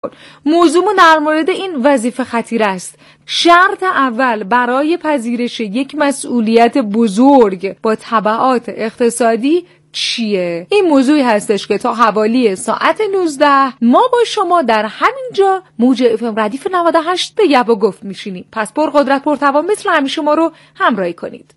موضوع در مورد این وظیفه خطیر است. شرط اول برای پذیرش یک مسئولیت بزرگ با تبعات اقتصادی چیه؟ این موضوعی هستش که تا حوالی ساعت 19 ما با شما در همینجا موج FM ردیف 98 به گپ و گفت میشینیم. پس پرقدرت پرتوان مثل همیشه ما رو همراهی کنید.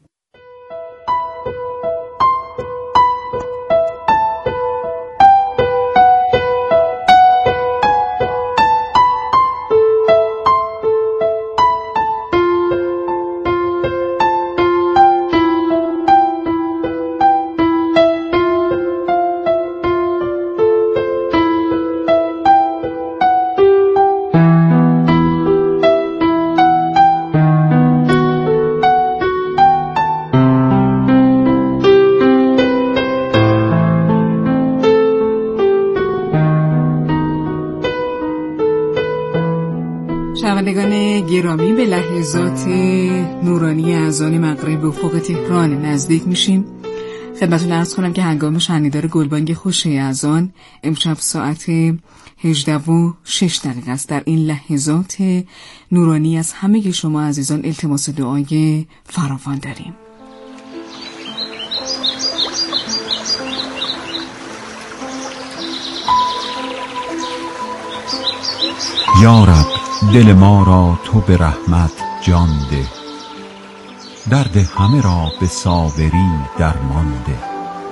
شنوندگان گرامی، به لحظات نورانی اذان مغرب به افق تهران نزدیک میشیم. خدمتتون عرض کنم که هنگام شنیدن گلبانگ خوش اذان امشب ساعت 18:06 است. در این لحظات نورانی از همه شما عزیزان التماس دعای فراوان داریم. یا رب، دل ما را تو به رحمت جان ده، درد همه را به صابری درمان ده.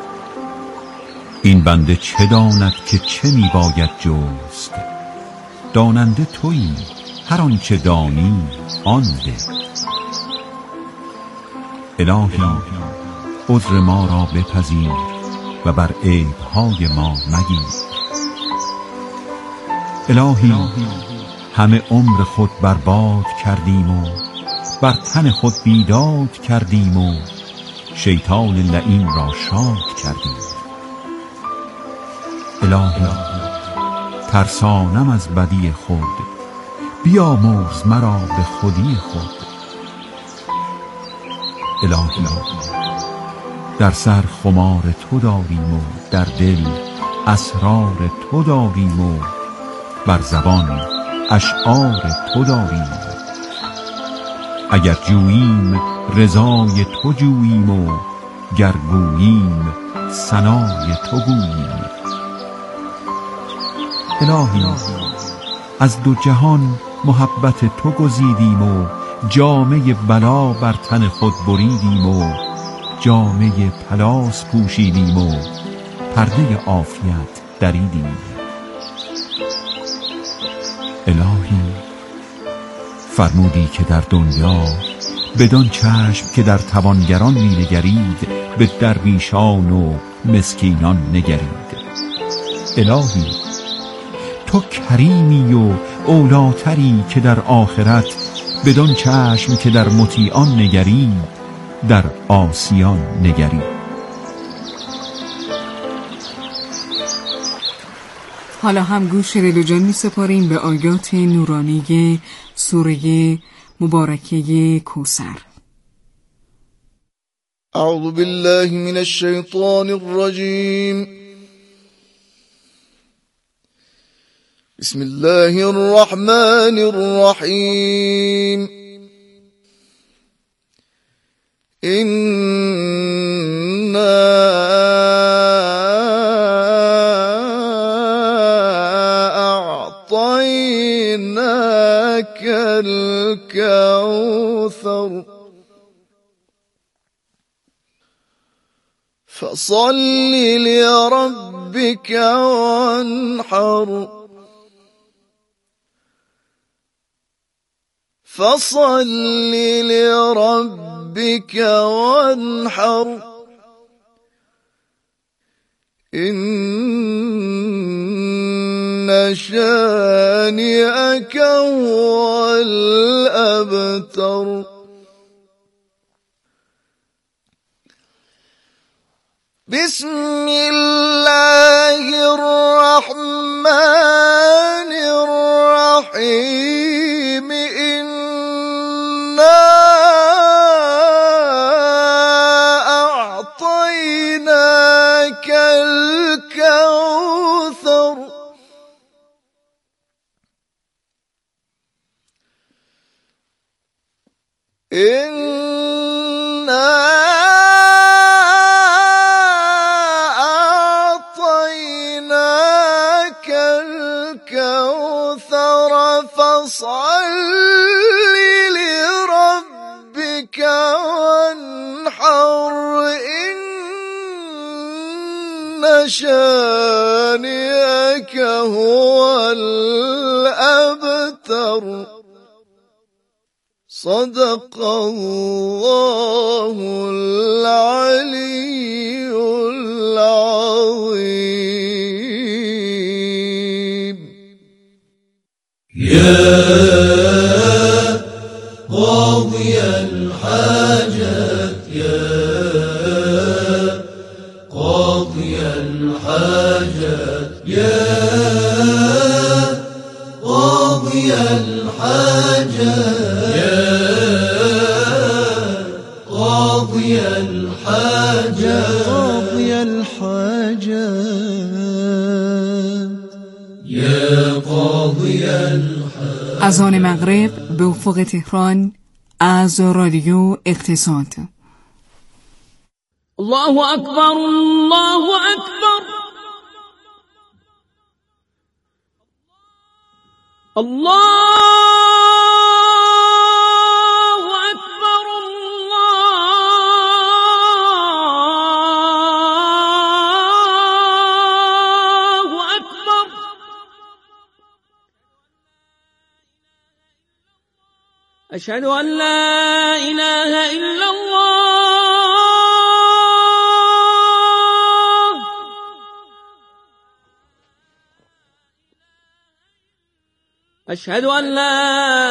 این بنده چه داند که چه می باید جست، داننده تویی، هر آنچه دانی آن ده. الهی عذر ما را بپذیر و بر عیب‌های ما مگیر. الهی همه عمر خود برباد کردیم و بر تن خود بیداد کردیم و شیطان لعین را شاد کردیم. الهی ترسانم از بدی خود، بیامرز مرا به خودی خود. الهی در سر خمار تو داریم و در دل اسرار تو داریم و بر زبان اشعار تو داریم. اگر جوییم رضای تو جوییم و گر گوییم ثنای تو گوییم. الهی از دو جهان محبت تو گزیدیم و جامه بلا بر تن خود بریدیم و جامه پلاس پوشیدیم و پرده عافیت دریدیم. الهی فرمودی که در دنیا بدان چشم که در توانگران می نگرید به درویشان و مسکینان نگرید. الهی تو کریمی و اولاتری که در آخرت بدان چشم که در مطیعان نگرید در عاصیان نگرید. حالا هم گوش دل و جان می سپاریم به آیات نورانی سوره مبارکه کوثر. اعوذ بالله من الشیطان الرجیم. بسم الله الرحمن الرحیم. أعطيناك الكوثر فصل لربك وانحر فصل لربك وانحر إن شانئك هو الأبتر. بسم الله الرحمن الرحيم. إنا أعطيناك الكوثر إنا أعطيناك الكوثر فصل لربك وانحر إن شانئك هو الأبتر. صدق الله العلي العظيم. يا قاضي الحاجات يا قاضي الحاجات يا قاضي الحاجات يا قاضي الحاجات قاضي الحاجات يا قاضي الحاجات. اذان مغرب به افق تهران از رادیو اقتصاد. الله أكبر الله أكبر الله أكبر الله أكبر. أشهد أن لا إله إلا الله أشهد أن لا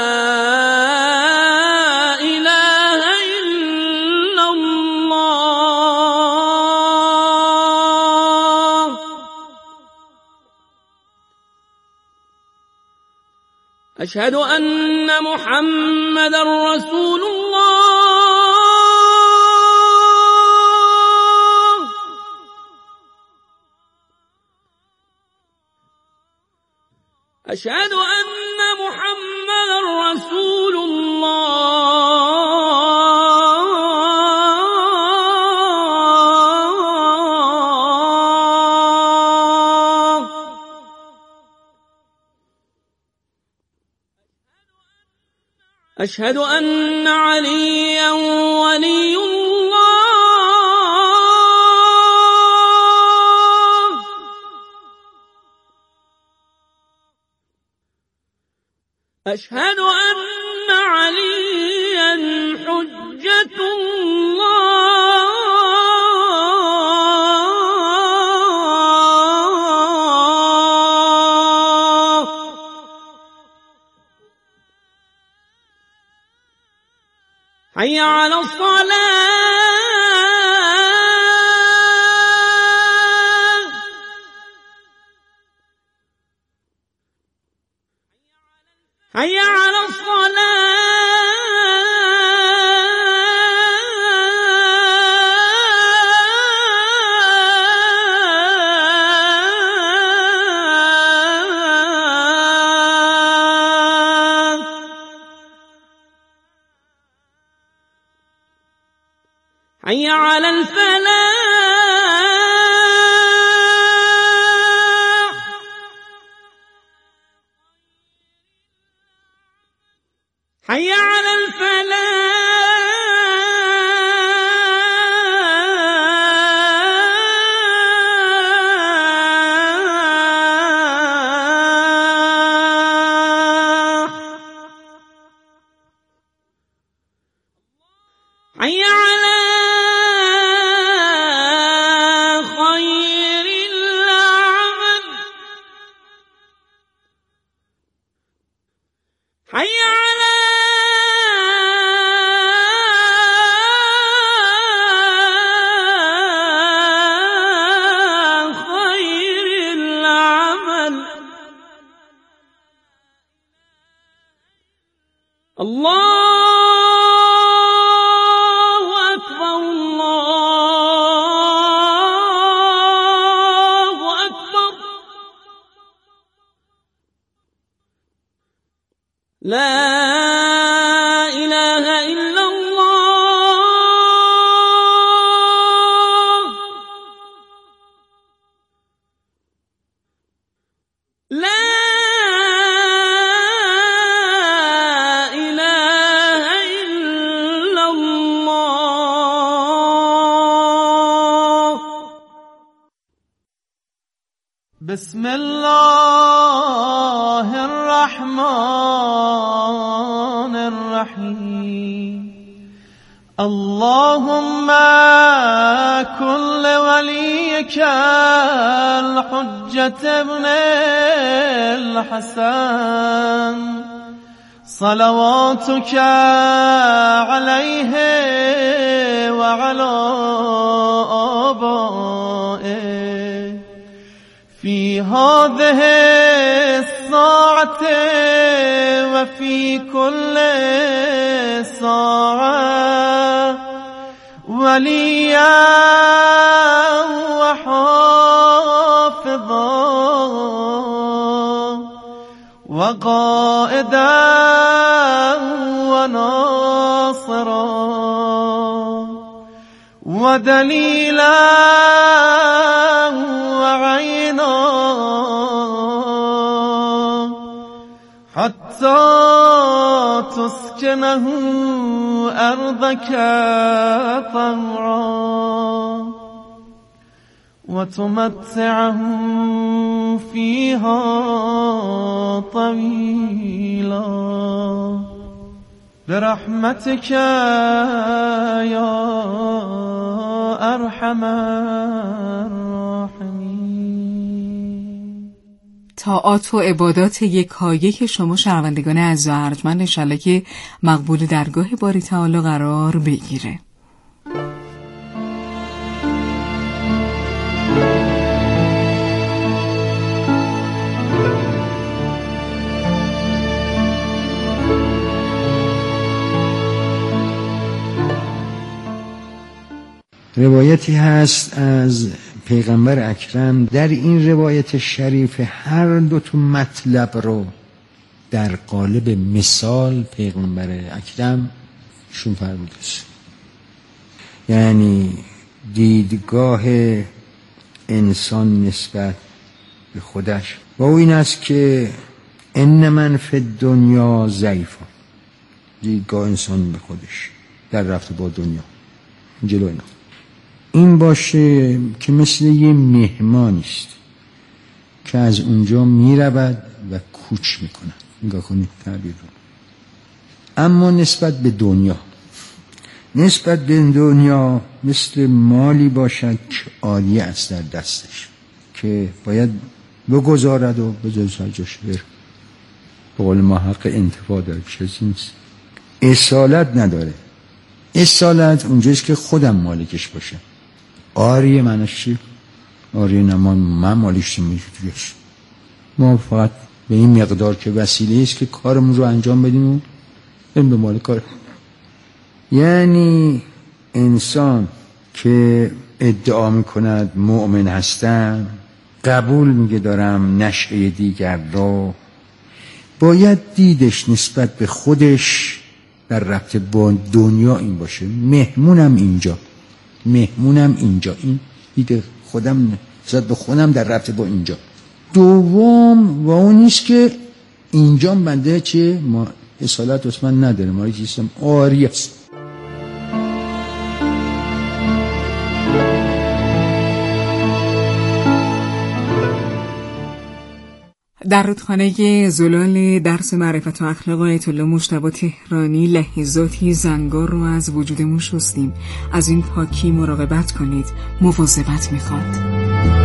إله إلا الله أشهد أن محمدا رسول الله أشهد أن محمدا رسول الله أشهد أن عليا ولي الله أشهد أن عليا حجة الله حي على الصلاة حي على الصلاة حي على الفلاح حي على الفلاح حي على خير العمل حي على خير العمل. الله أكبر الله أكبر لا إله إلا الله. بسم الله الرحمن الرحیم اللهم كن لوليك الحجة ابن الحسن صلواتك عليه وعلى آبائه في هذه الساعة وفي كل ساعة وليا وحافظا وقائدا وناصرا ودليلا وعينا حتى تسكنه أرضك طوعا وتمتعه فيها طويلا برحمتك يا أرحم الراحمين. طاعات و عبادات یکایک شما شنوندگان عزیز و ارجمند انشالله که مقبول درگاه باری تعالی قرار بگیره. روایتی هست از پیغمبر اکرم، در این روایت شریف هر دو تا مطلب رو در قالب مثال پیغمبر اکرم شون فرموده است. یعنی دیدگاه انسان نسبت به خودش و این است که ان من فی الدنیا ضعیفا، دیدگاه انسان به خودش در رفت با دنیا جلو اینا این باشه که مثل یه مهمانی است که از اونجا میرود و کوچ میکنه. نگاه کنید تعبیر رو. اما نسبت به دنیا مثل مالی باشد که عالیه است در دستش که باید بگذارد و بذارد سر جاش بره. به قول ما حق انتفاع داره، چیزی نیست. اصالت نداره. اصالت اونجاست که خودم مالکش باشه. آریه معنیش چی؟ آریه نمان من مالکش میشویش. ما فقط به این مقدار که وسیله است که کارمون رو انجام بدیم و بریم به مال کار. یعنی انسان که ادعا میکند مؤمن هستم، قبول میگه دارم نشأه دیگر رو، باید دیدش نسبت به خودش در رابطه با دنیا این باشه. مهمونم اینجا، این دیده خودم نسبت به خودم در رابطه با اینجا. دوم و اون نیست که اینجا بنده چه ما اصالت عثمان نداره، ما چیزم آری است. در رودخانه زلال درس معرفت و اخلاق آیت الله مجتبی تهرانی لحظاتی زنگار رو از وجودمون شستیم. از این پاکی مراقبت کنید، مواظبت میخواد.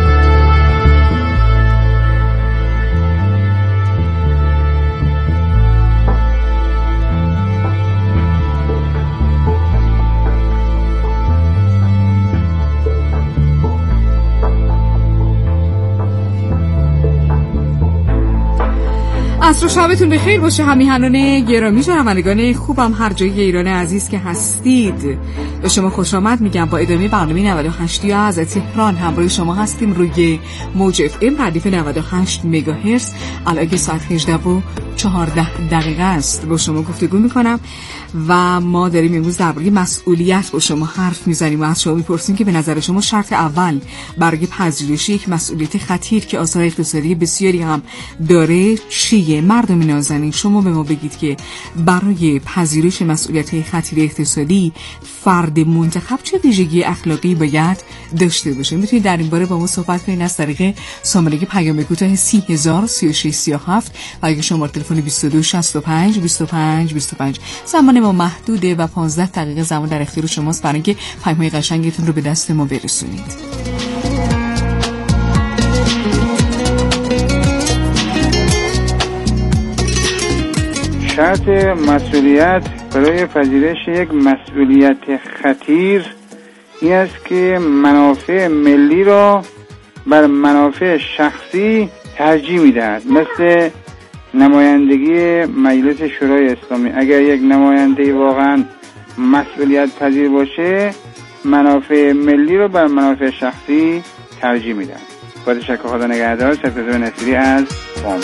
عصر و شبتون بخیر باشه همیهنان گرامی، شنوندگان خوبم هر جای ایران عزیز که هستید به شما خوش آمد میگم. با ادامه برنامه 98 از تهران همراه شما هستیم روی موج اف ام ردیف 98 مگاهرتز. الان ساعت 18:14 است با شما گفتگو میکنم و ما داریم امروز درباره مسئولیت با شما حرف میزنیم و از شما میپرسیم که به نظر شما شرط اول برای پذیرش یک مسئولیت خطیر که آثار اقتصادی بسیاری هم داره چیه؟ مردم نازنین شما به ما بگید که برای پذیرش مسئولیت خطیر اقتصادی فرد منتخب چه ویژگی اخلاقی باید داشته باشه؟ میتونید در این باره با ما صحبت کنید از طریق شماره پیام کوتاه 3003637 و اگه شماره تلفن 2265 25 25. زمان ما محدوده و 15 دقیقه زمان در اختیار شماست برای اینکه پیام‌های قشنگتون رو به دست ما برسونید. شرط مسئولیت برای پذیرش یک مسئولیت خطیر این است که منافع ملی را بر منافع شخصی ترجیح میدهد. مثل نمایندگی مجلس شورای اسلامی، اگر یک نماینده واقعا مسئولیت پذیر باشه منافع ملی را بر منافع شخصی ترجیح میدهد. با تشکر، خدا نگهدار. سپهر نصیری از قم.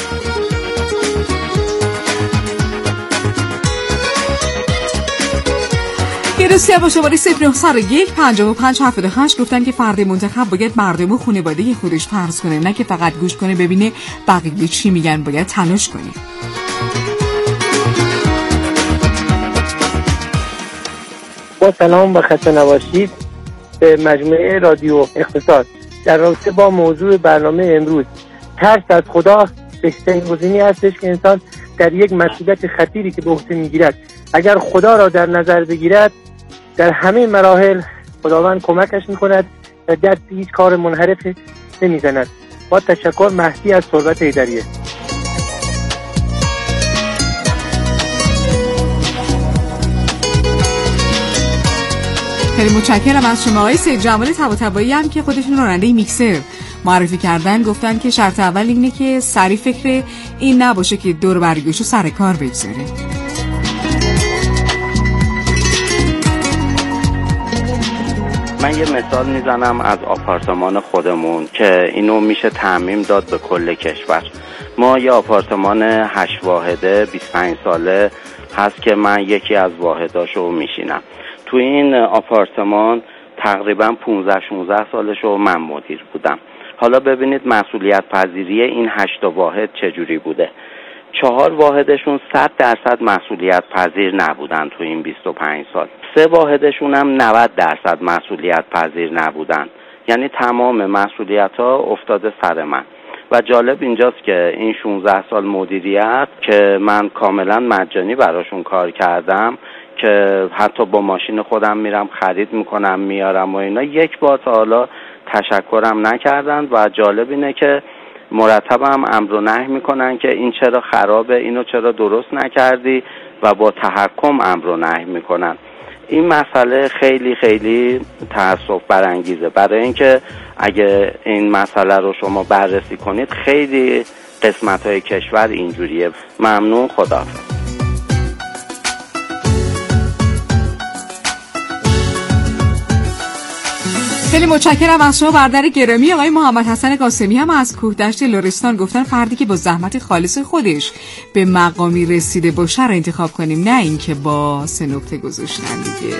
گرسیه با شماره 0901 55 78 گفتن که فرد منتخب باید مردم و خانواده خودش فرض کنه، نه که فقط گوش کنه ببینه بقیه چی میگن، باید تلاش کنه. با سلام و خسته نباشید به مجموعه رادیو اقتصاد. در رابطه با موضوع برنامه امروز، ترس از خدا بهترین گزینه‌ای هستش که انسان در یک مسئولیت خطیری که به عهده میگیرد اگر خدا را در نظر بگیرد در همه مراحل خداوند کمکش میکند و دست هیچ کار منحرف نمیزند. با تشکر، مهدی از تربت حیدریه. خیلی متشکرم از شما آقای سید جمال طباطبایی هم که خودشون راننده میکسر معرفی کردن. گفتن که شرط اول اینه که سری فکر این نباشه که دور برگوشو سر کار بگذاره. من یه مثال میزنم از آپارتمان خودمون که اینو میشه تعمیم داد به کل کشور. ما یه آپارتمان 8 واحده 25 ساله هست که من یکی از واحداشو میشینم. تو این آپارتمان تقریبا 15-16 سالشو من مدیر بودم. حالا ببینید مسئولیت پذیری این 8 واحد چجوری بوده. 4 واحدشون 100% مسئولیت پذیر نبودن تو این 25 سال. 3 واحدشون هم 90% مسئولیت پذیر نبودن. یعنی تمام مسئولیت ها افتاده سر من. و جالب اینجاست که این 16 سال مدیریت که من کاملا مجانی براشون کار کردم، که حتی با ماشین خودم میرم خرید میکنم میارم و اینا، یک بار تا حالا تشکرم نکردن. و جالب اینه که مرتب هم امر و نهی میکنن که این چرا خرابه، اینو چرا درست نکردی، و با تحکم امر و نهی میکنن. این مسئله خیلی خیلی تأسف برانگیزه، برای اینکه اگه این مسئله رو شما بررسی کنید خیلی قسمت‌های کشور اینجوریه. ممنون، خداحافظ. خیلی متشکرم از شما برادر گرامی. آقای محمد حسن قاسمی هم از کوهدشت لرستان گفتن فردی که با زحمت خالص خودش به مقامی رسیده باشه رو انتخاب کنیم، نه اینکه با 3 نقطه گذاشتن دیگه.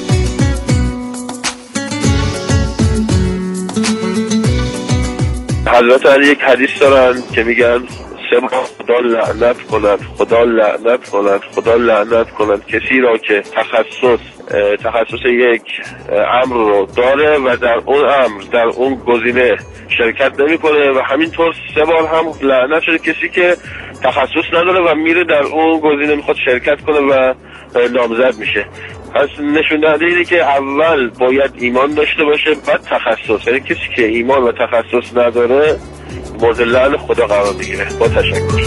حضرت علی یک حدیث دارن که میگن 3 بار خدا لعنت کند، خدا لعنت کند، خدا لعنت کند کسی را که تخصص یک امر رو داره و در اون امر، در اون گزینه شرکت نمیکنه، و همینطور 3 بار هم لعنت شده کسی که تخصص نداره و میره در اون گزینه میخواد شرکت کنه و نامزد میشه. پس نشون دهنده اینه که اول باید ایمان داشته باشه، بعد تخصص. یعنی کسی که ایمان و تخصص نداره مورد لعن خدا قرار میگیره. با تشکر.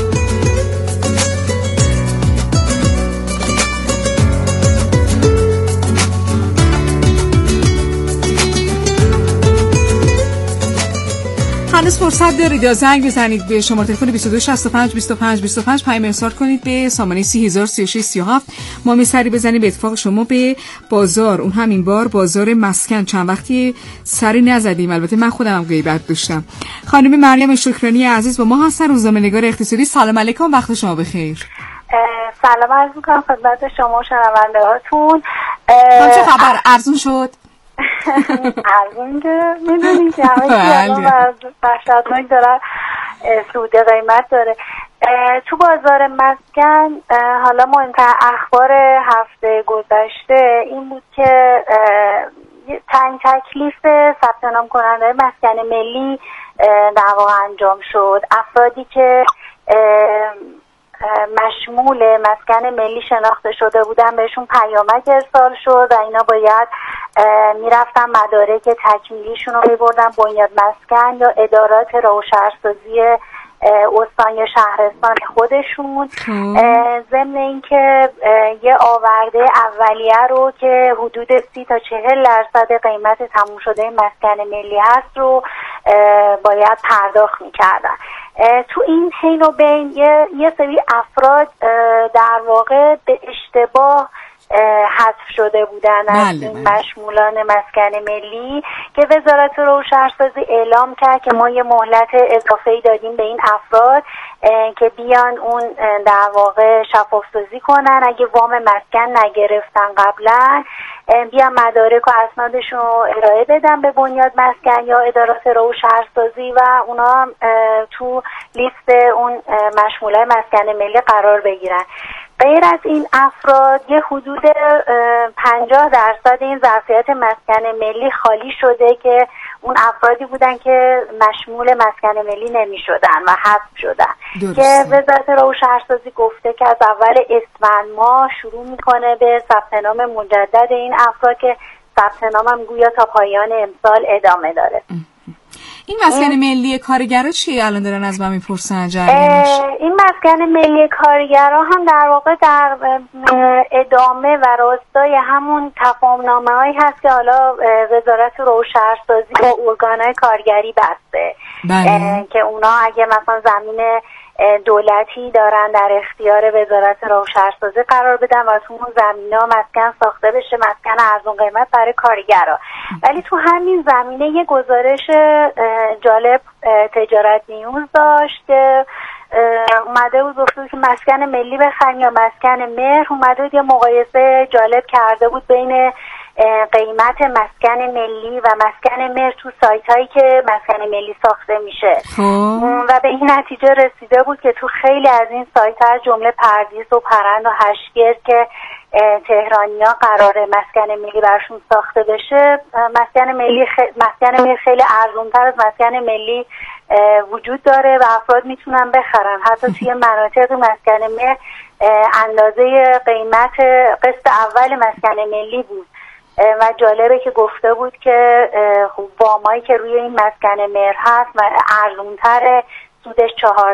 هنوز فرصت دارید یا زنگ بزنید به شماره تلفن 2265 25 25 پیام ارسال کنید به سامانه 3003637. ما میسری بزنیم به اتفاق شما به بازار، اون همین بار بازار مسکن. چند وقتی سری نزدیم، البته من خودم هم غیبت داشتم. خانم مریم شکرانی عزیز با ما هستن، روزنامه‌نگار اقتصادی. سلام علیکم، وقت شما بخیر. سلام عرض می‌کنم خدمت شما و شنونده هاتون. چه خبر؟ ارزون شد؟ ارزون که میدونی که همه چی وحشتناک داره، سود قیمت داره. تو بازار مسکن حالا مهمتر اخبار هفته گذشته این بود که تعیین تکلیف ثبت نام کننده مسکن ملی در واقع انجام شد. افرادی که مشمول مسکن ملی شناخته شده بودن بهشون پیامک ارسال شد و اینا باید میرفتن مدارک تکمیلیشون رو میبردن بنیاد مسکن یا ادارات راه و شهرسازی استان یا شهرستان خودشون، ضمن اینکه یه آورده اولیه رو که حدود 30 تا 40% قیمت تموم شده مسکن ملی هست رو باید پرداخت میکردن. تو این حین و بین یه سری افراد در واقع به اشتباه حذف شده بودن از این مشمولان مسکن ملی که وزارت راه و شهرسازی اعلام کرد که ما یه مهلت اضافه‌ای دادیم به این افراد که بیان اون در واقع شفاف‌سازی کنن، اگه وام مسکن نگرفتن قبلا بیان مدارک و اسنادشون رو ارائه بدن به بنیاد مسکن یا ادارات راه و شهرسازی و اونا تو لیست اون مشمولای مسکن ملی قرار بگیرن. غیر از این افراد یه حدود 50% این ظرفیت مسکن ملی خالی شده که اون افرادی بودن که مشمول مسکن ملی نمی شدن و حذف شدن که وزارت راه و شهرسازی گفته که از اول اسفند ماه شروع میکنه به ثبت نام مجدد این افراد که ثبت نام هم گویا تا پایان امسال ادامه داره. این مسکن ملی کارگرها چیه الان دارن از من میپرسن جریانش؟ این مسکن ملی کارگرها هم در واقع در ادامه و راستای همون تفاهم‌نامه هایی هست که حالا وزارت راه و شهرسازی با ارگان‌های کارگری بسته که اونا اگه مثلا زمین دولتی دارن در اختیار وزارت راه و شهرسازی قرار بدن و تو اون زمینه‌ها مسکن ساخته بشه، مسکن ارزون قیمت برای کارگرها. ولی تو همین زمینه یه گزارش جالب تجارت نیوز داشت که اومده بود گفته که مسکن ملی بخرین یا مسکن مهر. اومده بود یه مقایسه جالب کرده بود بین قیمت مسکن ملی و مسکن مهر تو سایت هایی که مسکن ملی ساخته میشه و به این نتیجه رسیده بود که تو خیلی از این سایت ها جمله پردیس و پرند و هشتگرد که تهرانی ها قراره مسکن ملی برشون ساخته بشه، مسکن ملی خیلی ارزونتر از مسکن ملی وجود داره و افراد میتونن بخرن. حتی توی مناطق مسکن ملی اندازه قیمت قسط اول مسکن ملی بود و جالبه که گفته بود که وامایی که روی این مسکن مهر هست و ارزونتره، سودش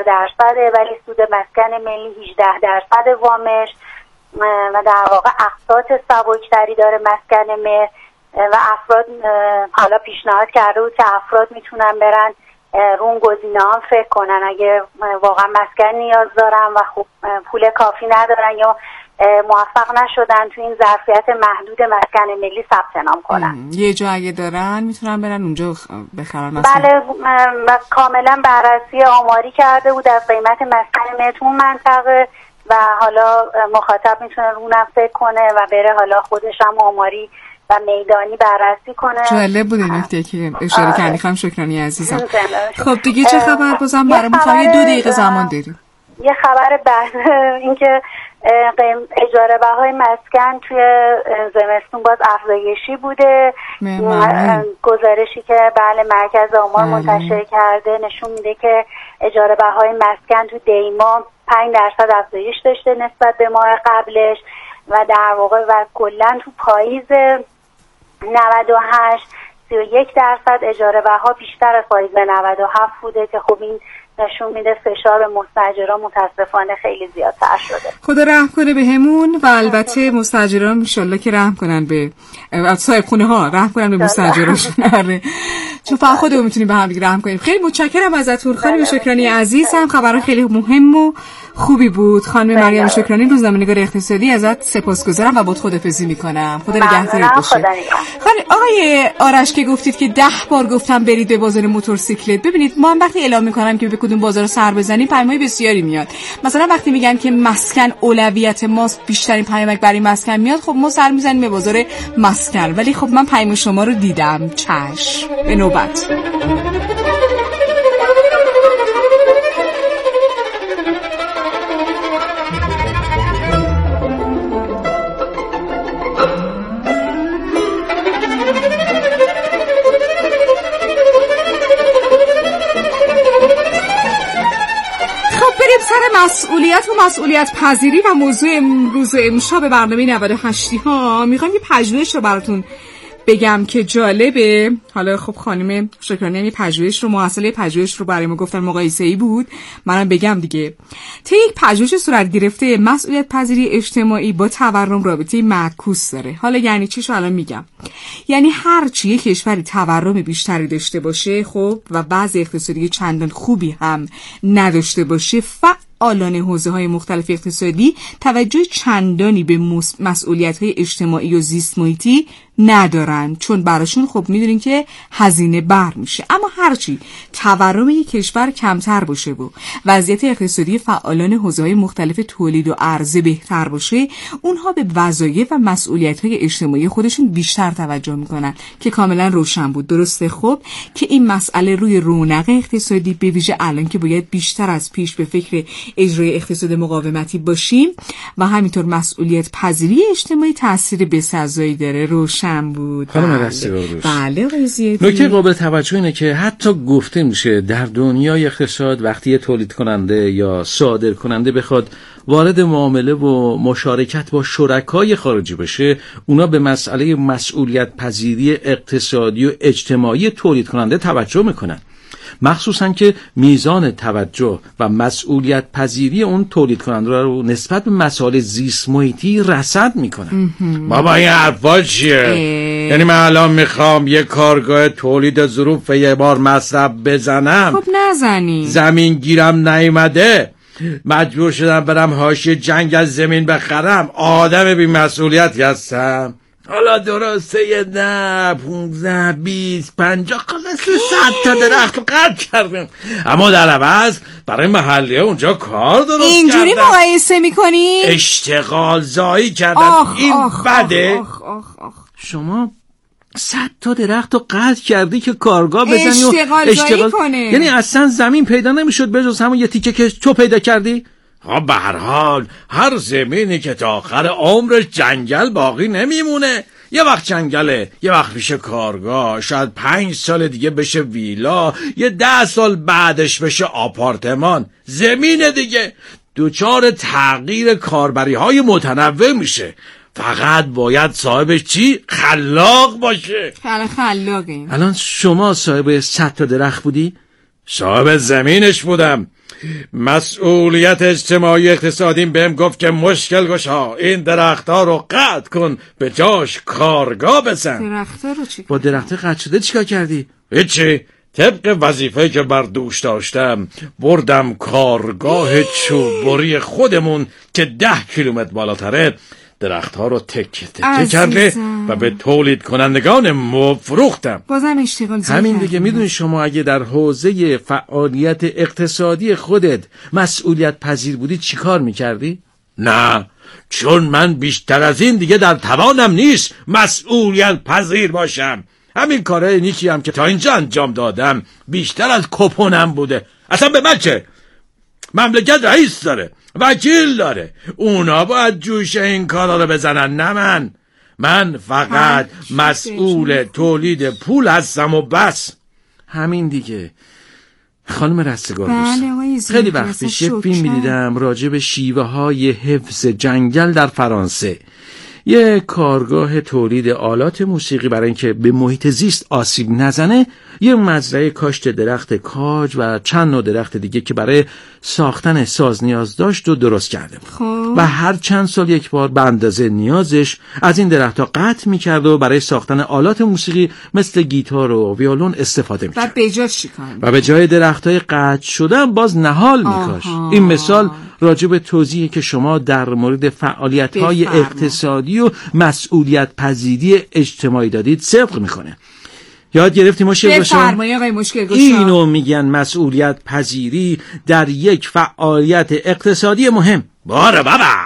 4% ولی سود مسکن ملی 18% وامش و در واقع اقساط سبکتری داره مسکن مهر و افراد حالا پیشنهاد کرده بود که افراد میتونن برن رون گزینه ها فکر کنن اگه واقعا مسکن نیاز دارن و خب پول کافی ندارن یا موفق نشدن تو این ظرفیت محدود مسکن ملی ثبت نام کنن. یه جا اگه دارن میتونن برن اونجا بخرن مثلا. بله کاملا بررسی آماری کرده بود از قیمت مسکن ملی تو منطقه و حالا مخاطب میتونه رونم فکر کنه و بره حالا خودش هم آماری و میدانی بررسی کنه. جالب بود این نکته که اشاره کردی خانم شکرانی عزیزم. خب دیگه چه خبر بازم برامون تا 2 دقیقه زمان داریم. یه خبر بعد اینکه اجاره بهای مسکن توی زمستون باز افزایشی بوده. گزارشی که بله مرکز آمار منتشر کرده نشون میده که اجاره بهای مسکن تو دیما 5% افزایش داشته نسبت به ماه قبلش و در واقع و کلا تو پاییز 98 31% اجاره بها بیشتر از پاییز 97 بوده که خب این نشون میده فشار به مستاجران متاسفانه خیلی زیادتر شده. خدا رحم کنه بهمون و البته مستاجران ان شاءالله که رحم کنن به صاحب خونه ها، رحم کنن به مستاجراشون. آره چون فقط خودمون میتونیم به هم دیگه رحم کنیم. خیلی متشکرم ازتون خانم شکرانی عزیزم، خبرها خیلی مهم و خوبی بود. خانم مریم شکرانی روزنامه‌نگار اقتصادی ازت سپاسگزارم و باهات خداحافظی میکنم. خدا نگهدارت باشه. خانم آقای آرش که گفتید که 10 بار گفتم برید به بازار موتورسیکلت، ببینید ما هم وقتی اعلام میکنم که به کدوم بازار سر بزنیم پیام‌های بسیاری میاد. مثلا وقتی میگن که مسکن اولویت ماست، بیشترین پیامک برای مسکن میاد، خب ما سر میزنیم به بازار مسکن. ولی خب من پیام شما رو دیدم. چشم به نوبت. مسئولیت و مسئولیت پذیری و موضوع امروز امشب برنامه 98 ها میخوام یه پژوهش رو براتون بگم که جالبه. حالا خب خانم شکرانی یه پژوهش رو محصله پژوهش رو برای ما گفتن مقایسه‌ای بود، منم بگم دیگه. طی یک پژوهش صورت گرفته مسئولیت پذیری اجتماعی با تورم رابطه معکوس داره. حالا یعنی چیشو الان میگم. یعنی هر چی یک کشوری تورم بیشتری داشته باشه خب و وضع اقتصادی چندان خوبی هم نداشته باشه، فعالان حوزه‌های مختلف اقتصادی توجه چندانی به مسئولیت‌های اجتماعی و زیست محیطی ندارن، چون براشون خب میدونین که هزینه بر میشه. اما هرچی تورم یک کشور کمتر باشه و وضعیت اقتصادی فعالان حوزه‌های مختلف تولید و عرضه بهتر باشه، اونها به وظایف و مسئولیت‌های اجتماعی خودشون بیشتر توجه میکنن که کاملا روشن بود. درسته خب که این مسئله روی رونق اقتصادی به ویژه الان که باید بیشتر از پیش به فکر اجرای اقتصاد مقاومتی باشیم و همینطور مسئولیت پذیری اجتماعی تأثیر بسزایی داره. روشن بود. خانم رستگار دوست. بله قضیه نکته قابل توجه اینه که حتی گفته میشه در دنیای اقتصاد وقتی تولید کننده یا صادر کننده بخواد وارد معامله و مشارکت با شرکای خارجی بشه، اونا به مسئله مسئولیت پذیری اقتصادی و اجتماعی تولید کننده توجه میکنن، مخصوصا که میزان توجه و مسئولیت پذیری اون تولید کننده رو نسبت به مسائل زیست محیطی رصد میکنن. بابا این حرفا چیه؟ یعنی من الان میخوام یه کارگاه تولید ظروف یه بار مصرف بزنم، خب نزنی، زمین گیرم نیومده، مجبور شدم برم حاشیه جنگ از زمین بخرم، آدم بی مسئولیتی هستم. حالا درسته 10 15 20 50 خلاص 100 تا درخت رو قطع کردم، اما در عوض برای محلیه اونجا کار درست اینجوری کردم. مقایسه میکنی؟ اشتغال زایی کردم. این بده. شما 100 تا درخت رو قطع کردی که کارگاه بزنی و اشتغال کنه. یعنی اصلا زمین پیدا نمیشد بجز همون یه تیکه که تو پیدا کردی؟ به هر حال هر زمینی که تا آخر عمرش جنگل باقی نمیمونه. یه وقت جنگله، یه وقت میشه کارگاه، شاید 5 سال دیگه بشه ویلا، یه 10 سال بعدش بشه آپارتمان. زمین دیگه دوچار تغییر کاربری های متنوع میشه. فقط باید صاحبش چی؟ خلاق باشه. خلاقه. الان شما صاحب 100 تا درخت بودی؟ صاحب زمینش بودم. مسئولیت اجتماعی اقتصادیم بهم گفت که مشکل گشا این درخت‌ها رو قطع کن، به جاش کارگاه بزن. درخت‌ها رو چی؟ با درخت قطع شده چیکار کردی؟ هیچی. طبق وظیفه‌ای که بر دوش داشتم بردم کارگاه چوببری خودمون که 10 کیلومتر بالاتره، درخت‌ها رو تکه کرده و به تولید کنندگان فروختم. بازم اشتغال زایی همین دیگه. میدونی شما اگه در حوزه فعالیت اقتصادی خودت مسئولیت پذیر بودی چی کار میکردی؟ نه، چون من بیشتر از این دیگه در توانم نیست مسئولیت پذیر باشم. همین کارهای نیکی هم که تا اینجا انجام دادم بیشتر از کپونم بوده. اصلا به من چه؟ مملکت رئیس داره، وکیل داره، اونا باید جوش این کارا رو بزنن، نه من فقط مسئول تولید پول هستم و بس. همین دیگه. خانم رستگار دوست، خیلی وقت پیش یه فیلم می‌دیدم راجع به شیوه های حفظ جنگل در فرانسه. یه کارگاه تولید آلات موسیقی برای اینکه به محیط زیست آسیب نزنه، یه مزرعه کاشت درخت کاج و چند نوع درخت دیگه که برای ساختن ساز نیاز داشت و درست کرده بود. و هر چند سال یک بار به اندازه نیازش از این درخت‌ها قطع می‌کرد و برای ساختن آلات موسیقی مثل گیتار و ویولون استفاده می‌کرد. و به جاش چیکار؟ و به جای درخت‌های قطع شده باز نهال می‌کاشت. این مثال راجع به توضیحی که شما در مورد فعالیت‌های اقتصادی و مسئولیت پذیری اجتماعی دادید صدق می‌کنه. یاد گرفتیم مشکل گشا؟ اینو میگن مسئولیت پذیری در یک فعالیت اقتصادی مهم. باره بابا